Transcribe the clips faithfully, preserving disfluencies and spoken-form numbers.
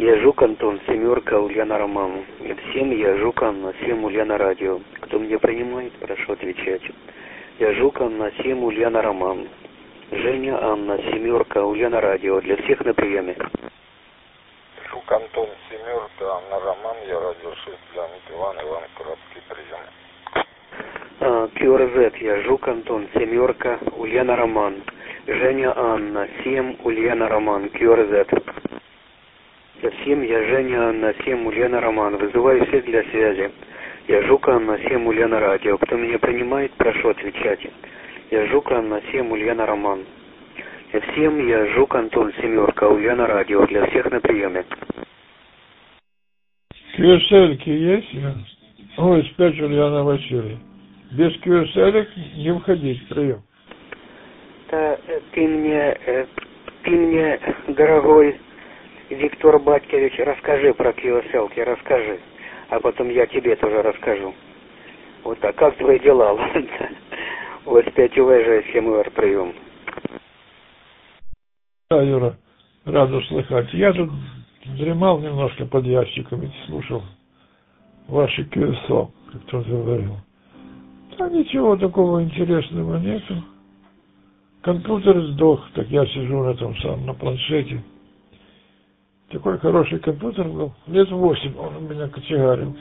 Я Жук Антон, семерка, Ульяна Роман. Всем я Жук Анна, семь Ульяна Радио. Кто меня принимает, прошу отвечать. Я Жук Анна, семь Ульяна Роман. Женя Анна, семерка, Ульяна Радио. Для всех на приеме. Жук Антон, семерка, Анна Роман, я радио шесть, Леонид Иван, Иван Куровский, прием. А, кью ар зет, я Жук Антон, семерка, Ульяна Роман. Женя Анна, семь Ульяна Роман, кью ар зет. Всем я Женя Анна, семь Ульяна Роман. Вызываю всех для связи. Я Жук Анна, семь Ульяна Радио. Кто меня принимает, прошу отвечать. Я Жук Анна, семь Ульяна Роман. Всем я Жук Антон, семерка, Ульяна Радио. Для всех на приеме. кью эс эль-ки есть? Ой, спять Ульяна Васильевна. Без кью эс эль не входить, прием. Да, ты мне, ты мне, дорогой Виктор Батькович, расскажи про кью эс эль-ки, расскажи. А потом я тебе тоже расскажу. Вот так, как твои дела, ладно? Вот пять УВЖ, семь УР, прием. Да, Юра, рада слыхать. Я тут дремал немножко под ящиком и слушал ваши кью эс эль, как кто-то говорил. Да ничего такого интересного нету. Компьютер сдох, так я сижу на том самом, на планшете. Такой хороший компьютер был, лет восемь он у меня кочегарил.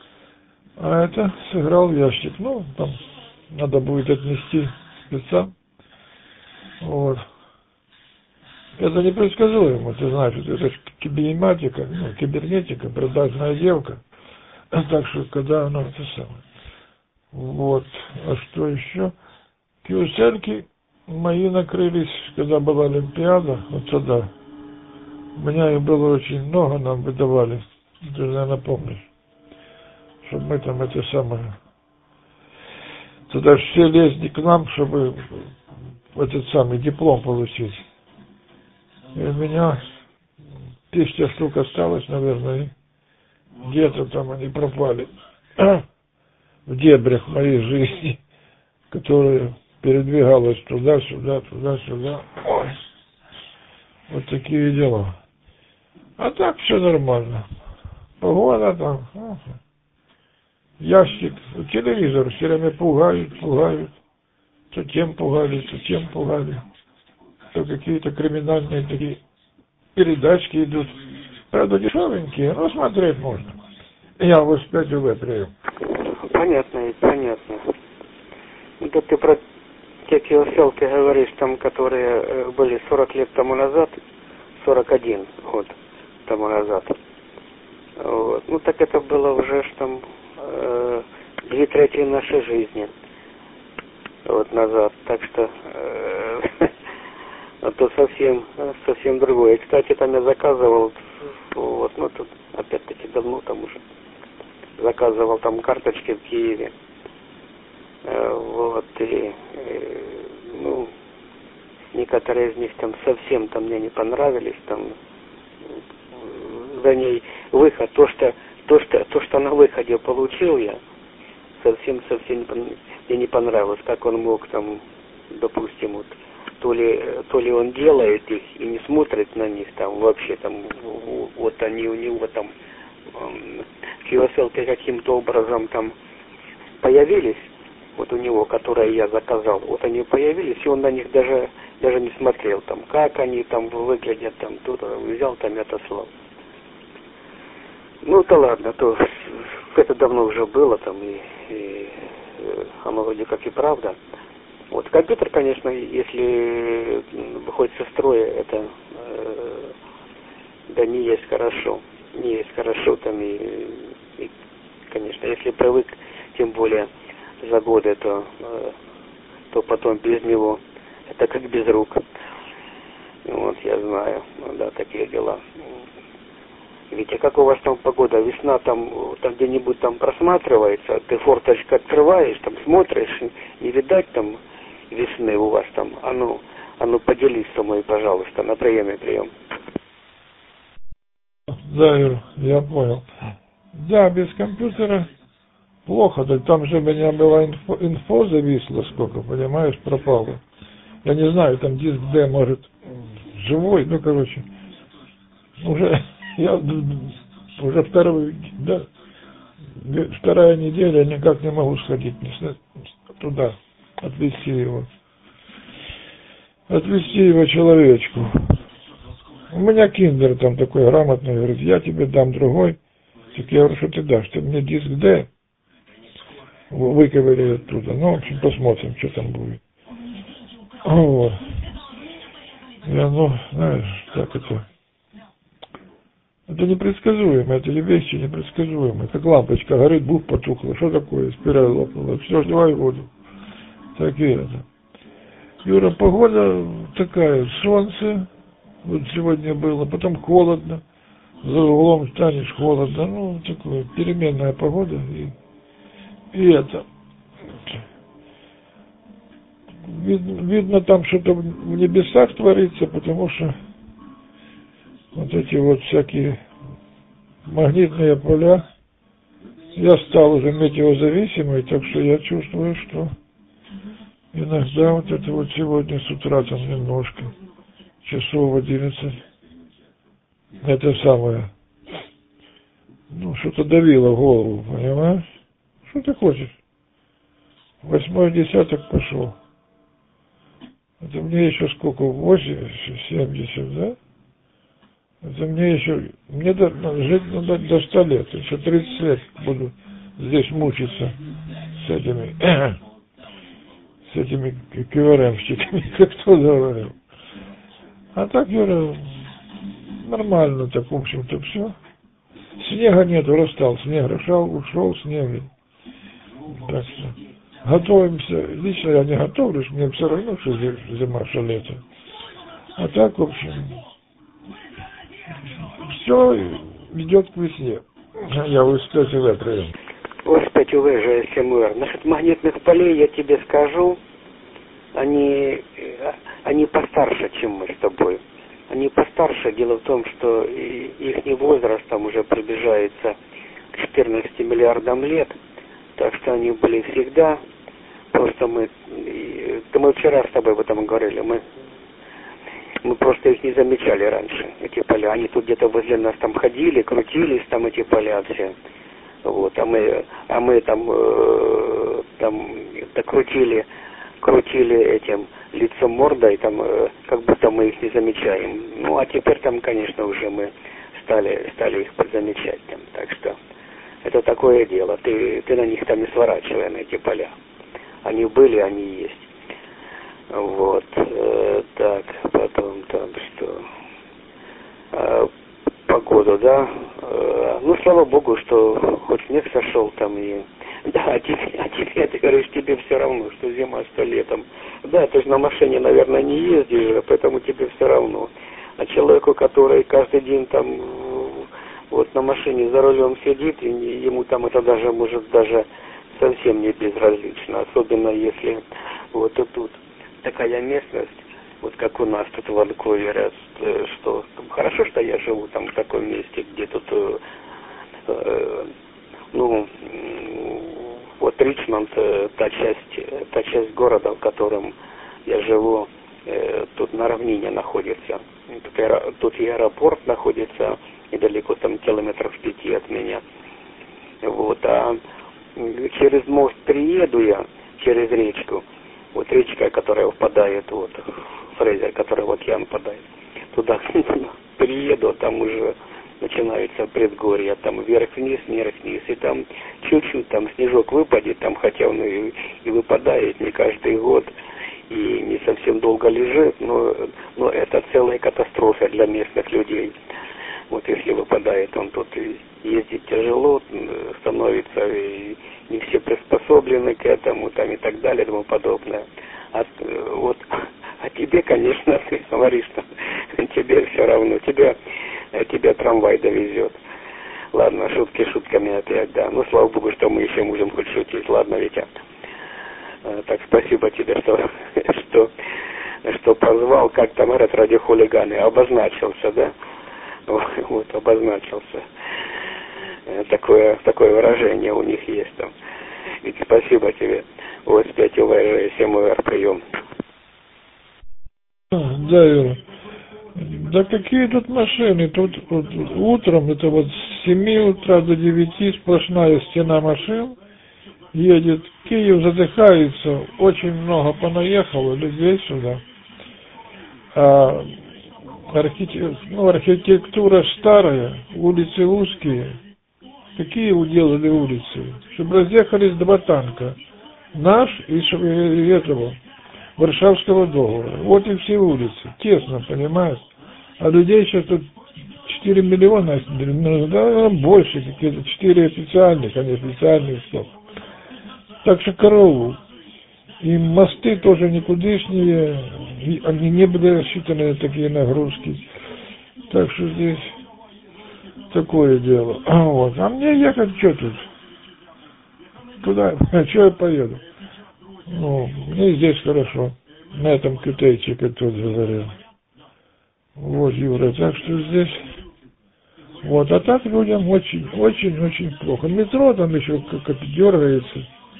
А это сыграл в ящик. Ну, там надо будет отнести спецам. Вот. Это непредсказуемо, ты знаешь, это же кибернетика, ну, кибернетика, продажная девка. Так что, когда оно это самое. Вот. А что еще? кью эс эль-ки мои накрылись, когда была Олимпиада, вот тогда. У меня их было очень много, нам выдавали. Ты, наверное, помнишь. Чтобы мы там это самое... Тогда все лезли к нам, чтобы этот самый диплом получить. И у меня тысяча штук осталось, наверное, и где-то там они пропали. В дебрях моей жизни, которая передвигалась туда-сюда, туда-сюда. Ой. Вот такие дела. А так все нормально. Погода там. Ага. Ящик. Телевизор все время пугают, пугают. То тем пугали, то тем пугали. То какие-то криминальные такие передачки идут. Правда, дешевенькие, но смотреть можно. Я вот пять УВ прием. Понятно, понятно. Да ты про те кью эс эль ты говоришь, там, которые были сорок лет тому назад, сорок один год тому назад. Вот. Ну так это было уже ж там э, две трети нашей жизни вот назад. Так что э, а то совсем совсем другое. И, кстати, там я заказывал, вот, ну тут опять-таки давно там уже заказывал там карточки в Киеве. Э, вот и э, ну некоторые из них там совсем там мне не понравились, там за ней выход, то что, то, что, то, что на выходе получил я, совсем, совсем мне не понравилось, как он мог там, допустим, вот, то ли, то ли он делает их и не смотрит на них, там, вообще, там, вот они у него там, кью эс эль каким-то образом там появились, вот у него, которые я заказал, вот они появились, и он на них даже, даже не смотрел, там, как они там выглядят, там, тут взял, там, и отослал. Ну, да ладно, то это давно уже было, там, и, и оно вроде как и правда. Вот, компьютер, конечно, если выходит со строя, это, э, да, не есть хорошо, не есть хорошо, там, и, и, конечно, если привык, тем более, за годы, то, э, то потом без него, это как без рук. Вот, я знаю, да, такие дела. Витя, как у вас там погода? Весна там, там где-нибудь там просматривается, ты форточку открываешь, там смотришь, не видать там весны у вас там. А ну, а ну поделись со мной, пожалуйста, на приеме прием. Да, Юр, я понял. Да, без компьютера плохо, так там же у меня было инфо, инфо зависло сколько, понимаешь, пропало. Я не знаю, там диск D, может, живой, ну, короче, уже Я уже вторую, да, вторая неделя никак не могу сходить туда, отвезти его. Отвезти его человечку. У меня киндер там такой грамотный, говорит, я тебе дам другой. Так я говорю, что ты дашь? Ты мне диск D выковыряй оттуда. Ну, в общем, посмотрим, что там будет. Вот. Я, ну, знаешь, как это... Это непредсказуемо, это вещи непредсказуемые. Как лампочка горит, бух, потухла. Что такое? Спираль лопнула. Все, сливай воду. Так и это. Юра, погода такая, солнце, вот сегодня было, потом холодно, за углом станешь холодно, ну, такое, переменная погода, и, и это, видно, видно там что-то в небесах творится, потому что вот эти вот всякие магнитные поля, я стал уже метеозависимый, так что я чувствую, что иногда вот это вот сегодня с утра там немножко, часов в одиннадцать, это самое, ну, что-то давило в голову, понимаешь? Что ты хочешь? Восьмой десяток пошел. Это мне еще сколько? восемьдесят, семьдесят, да? Это мне еще, мне до, жить надо до ста лет, еще тридцать лет буду здесь мучиться с этими, с этими КВРМщиками, как кто говорил. А так, Юра, нормально так, в общем-то, все. Снега нету, расстал, снег расшел, ушел снег. Так что готовимся. Лично я не готовлюсь, мне все равно, что зима, что лето. А так, в общем, все идет к весне. Я в эс вэ прием. В эс вэ же эс эм эр. Насчет магнитных полей я тебе скажу, они, они постарше, чем мы с тобой. Они постарше. Дело в том, что их возраст там уже приближается к четырнадцати миллиардам лет. Так что они были всегда. Просто мы... Да мы вчера с тобой об этом говорили. Мы, мы просто их не замечали раньше, эти поля. Они тут где-то возле нас там ходили, крутились, там эти поля все. Вот. А мы, а мы там, э, там крутили, крутили этим лицом мордой, там, э, как будто мы их не замечаем. Ну, а теперь там, конечно, уже мы стали, стали их подзамечать. Там. Так что это такое дело. Ты, ты на них там не сворачивай, на эти поля. Они были, они есть. Вот. Э, так, потом там что... Э, погоду, да. Э, ну, слава богу, что хоть снег сошел там и... Да, а тебе, а тебе, ты говоришь, тебе все равно, что зима, что летом. Да, ты же на машине, наверное, не ездишь, поэтому тебе все равно. А человеку, который каждый день там вот на машине за рулем сидит, и ему там это даже может даже совсем не безразлично. Особенно если вот и тут такая местность, вот как у нас тут в Ванкувере, что хорошо, что я живу там в таком месте, где тут, э, ну, вот Ричмонд, та часть, та часть города, в котором я живу, э, тут на равнине находится. Тут, аэро, тут и аэропорт находится недалеко, там километров пяти от меня. Вот, а через мост приеду я, через речку, вот речка, которая впадает, вот, Фрейзер, которая в океан впадает, туда приеду, там уже начинается предгорье, там вверх-вниз, вверх-вниз, и там чуть-чуть там снежок выпадет, там хотя он и, и выпадает не каждый год, и не совсем долго лежит, но, но это целая катастрофа для местных людей. Вот если выпадает он тут, и ездить тяжело становится, и не все приспособлены к этому, там и так далее, и тому подобное. А, вот, а тебе, конечно, ты говоришь, что тебе все равно, тебя, тебя трамвай довезет. Ладно, шутки шутками опять, да. Ну, слава богу, что мы еще можем хоть шутить. Ладно, Витя. Так, спасибо тебе, что, что, что позвал, как там этот радиохулиганы, обозначился, да? Вот, обозначился. Такое, такое выражение у них есть там. Ведь спасибо тебе. о эс пять вэ же эс эм эр прием. Да, Юра. Да какие тут машины? Тут вот, утром, это вот с семи утра до девяти сплошная стена машин. Едет Киев, задыхается, очень много понаехало людей сюда. А архитек... ну, архитектура старая, улицы узкие. Какие уделали улицы? Чтобы разъехались два танка. Наш и, и этого, Варшавского договора. Вот и все улицы. Тесно, понимаешь? А людей сейчас тут четыре миллиона, да, больше, какие-то четыре официальных, а не официальных слов. Так что караул. И мосты тоже никудышние, они не были рассчитаны на такие нагрузки. Так что здесь такое дело. Вот. А мне ехать что тут? Куда? А что я поеду? Ну, мне здесь хорошо. На этом китайчик, как тот говорил. Вот, Юра, так что здесь... Вот, а так людям очень, очень, очень плохо. Метро там еще как-то дергается.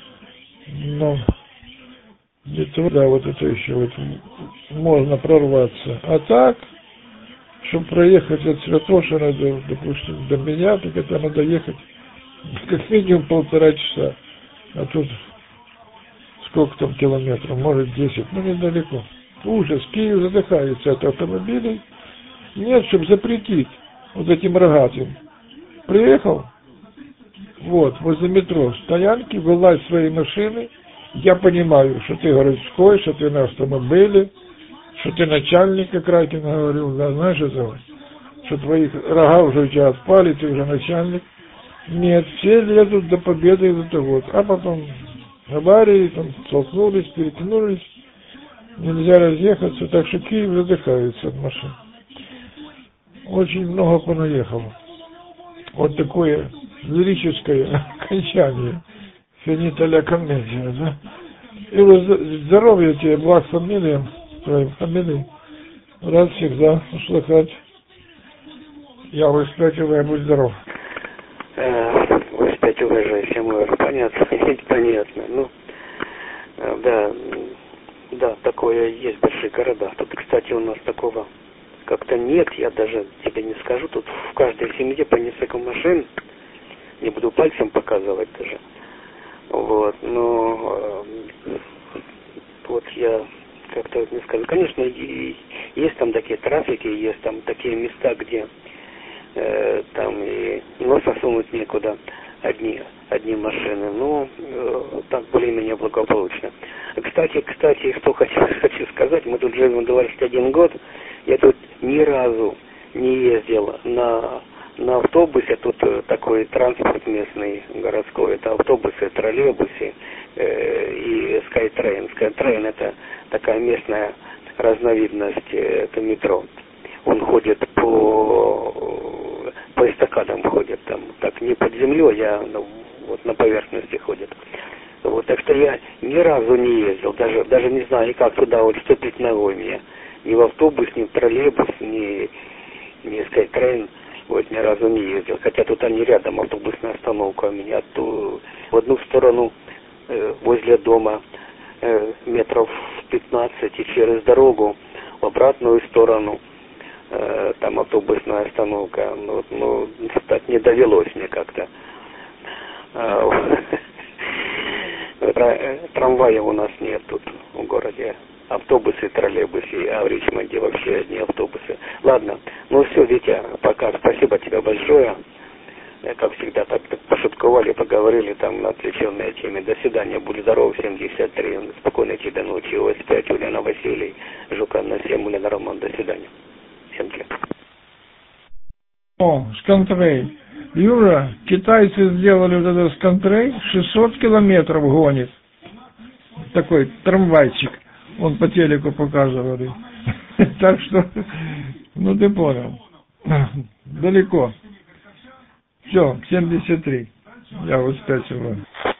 Но метро, да, вот это еще вот можно прорваться. А так, чтобы проехать от Святошина, до, допустим, до меня, так это надо ехать как минимум полтора часа. А тут сколько там километров? Может десять, ну недалеко. Ужас, Киев задыхается от автомобилей. Нет, чтобы запретить вот этим рогатым. Приехал, вот, возле метро, стоянки, вылазь свои машины. Я понимаю, что ты городской, что ты на автомобиле, что ты начальник, как Ракин говорил, да, знаешь это, что твои рога уже у тебя отпали, ты уже начальник. Нет, все лезут до победы из этого вот. А потом аварии, там, столкнулись, перетянулись, нельзя разъехаться, так что Киев задыхается от машин. Очень много понаехало. Вот такое лирическое окончание. Финита ля комедия, да? И здоровья тебе, благ фамилиям, твоим фамилиям. Рад всегда услыхать. Я воспитываю, будь здоров. Воспитываю, всем понятно, понятно. Ну, да, да, такое есть в больших городах. Тут, кстати, у нас такого как-то нет, я даже тебе не скажу. Тут в каждой семье по несколько машин. Не буду пальцем показывать даже. Вот, но э, вот я как-то вот не скажу. Конечно, и, есть там такие трафики, есть там такие места, где э, там и носа сунуть некуда одни, одни машины. Но э, так более-менее благополучно. Кстати, кстати, что хочу, хочу сказать, мы тут живем двадцать один год, я тут ни разу не ездил на... На автобусе, тут такой транспорт местный, городской, это автобусы, троллейбусы э, и SkyTrain. SkyTrain это такая местная разновидность, это метро. Он ходит по, по эстакадам ходит, там, так не под землей, а ну, вот на поверхности ходит. Вот, так что я ни разу не ездил, даже, даже не знаю, как туда вот вступить ногой мне. Ни в автобус, ни в троллейбус, ни, ни SkyTrain. Вот ни разу не ездил, хотя тут они рядом, автобусная остановка у меня, то в одну сторону э, возле дома э, метров пятнадцать и через дорогу, в обратную сторону э, там автобусная остановка, ну, ну так не довелось мне как-то. Трамвая у нас нет тут в городе. Автобусы, троллейбусы, а в Ричмонде вообще одни автобусы. Ладно, ну все, Витя, пока. Спасибо тебе большое. Как всегда, так, так пошутковали, поговорили там на отвлеченные темы. До свидания, будь здоров, семьдесят три. Спокойной тебе ночи. ОС пять, Ульяна Василий, Жукан на семь, Ульяна Роман. До свидания. Всем привет. О, Скантрей. Юра, китайцы сделали вот этот Скантрей, шестьсот километров гонит. Такой трамвайчик. Он по телеку показывали. Так что, ну ты понял. Далеко. Все, семьдесят три. Я вот спятил.